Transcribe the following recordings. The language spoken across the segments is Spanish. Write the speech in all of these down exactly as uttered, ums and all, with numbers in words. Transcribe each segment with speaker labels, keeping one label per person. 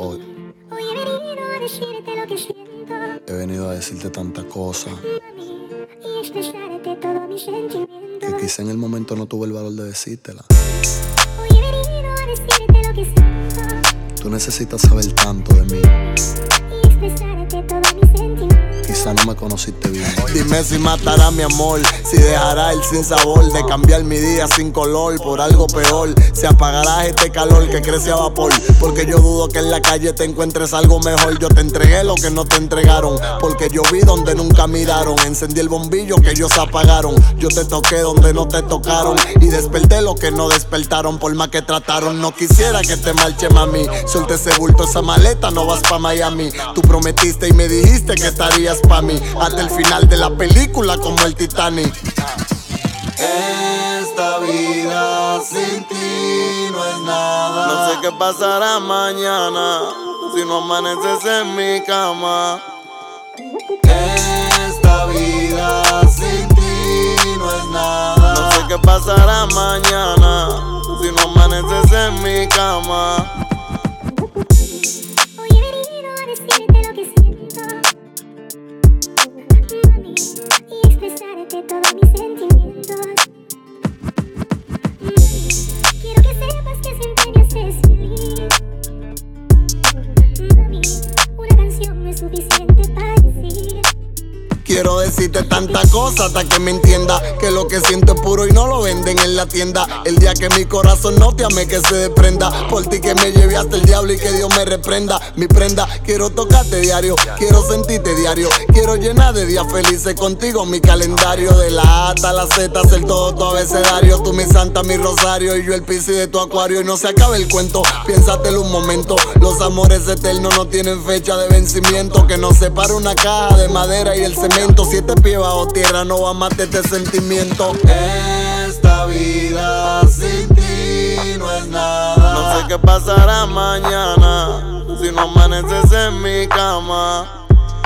Speaker 1: hoy.
Speaker 2: Hoy he venido a decirte lo que siento.
Speaker 1: He venido a decirte tanta cosa
Speaker 2: Mami, y expresarte todos mis sentimientos.
Speaker 1: que quizá en el momento no tuve el valor de decírtela.
Speaker 2: Hoy he venido a decirte lo que siento.
Speaker 1: Tú necesitas saber tanto de mí.
Speaker 2: Y expresarte todos mis sentimientos.
Speaker 1: Quizá no me conociste bien.
Speaker 3: Dime si matará mi amor, si dejará el sinsabor de cambiar mi día sin color por algo peor. Si apagarás este calor que crece a vapor, porque yo dudo que en la calle te encuentres algo mejor. Yo te entregué lo que no te entregaron, porque yo vi donde nunca miraron. Encendí el bombillo que ellos apagaron. Yo te toqué donde no te tocaron y desperté lo que no despertaron. Por más que trataron, no quisiera que te marche, mami. Suelta ese bulto, esa maleta, no vas pa' Miami. Tú prometiste y me dijiste que estarías pa' mí hasta el final de la película como el Titanic. Esta vida sin ti no es nada. No sé qué pasará mañana si no amaneces en mi cama. Esta vida sin ti no es nada. No sé qué pasará mañana si no amaneces en mi cama.
Speaker 2: Hoy he venido a decirte lo que siento. Mami, y expresarte todos mis sentimientos. Mami, quiero que sepas que siempre me haces feliz. Mami, una canción no es suficiente para decir.
Speaker 3: Quiero decirte tanta cosa hasta que me entienda que lo que siento es puro y no lo venden en la tienda. El día que mi corazón no te ame, que se desprenda. Por ti que me llevé hasta el diablo y que Dios me reprenda. Mi prenda, quiero tocarte diario, quiero sentirte diario. Quiero llenar de días felices contigo mi calendario. De la A hasta la Z, hacer todo tu abecedario. Tú mi santa, mi rosario y yo el piscis de tu acuario. Y no se acabe el cuento, piénsatelo un momento. Los amores eternos no tienen fecha de vencimiento. Que nos separa una caja de madera y el cemento. Siete pies bajo tierra no va a matar este sentimiento. Esta vida sin ti no es nada. No sé qué pasará mañana si no amaneces en mi cama.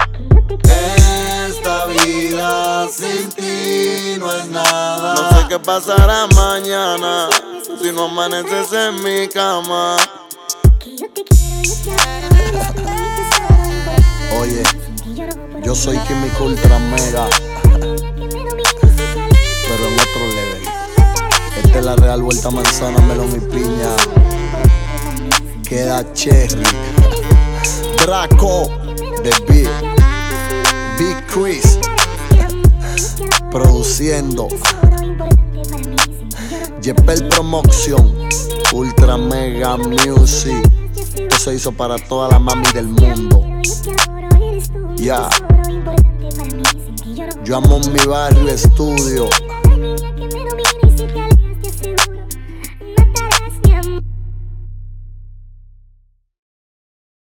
Speaker 3: Esta vida sin ti no es nada. No sé qué pasará mañana si no amaneces en mi cama.
Speaker 2: Que yo te quiero, yo te adoro, eres tú mi tesoro importante.
Speaker 1: Oye,
Speaker 2: Sin ti yo no puedo
Speaker 1: yo soy
Speaker 2: respirar.
Speaker 1: Químico Ultra Mega,
Speaker 2: La niña que me domina y se calienta.
Speaker 1: pero en otro level. Esta es la Real Vuelta Manzana, Melón y Piña. Queda Cherry, Draco, The Big, Big Chris, produciendo, Yepel Promotion, Ultra Mega Music. Esto se hizo para toda la mami del mundo. Ya,
Speaker 2: Yeah.
Speaker 1: yo amo mi barrio estudio.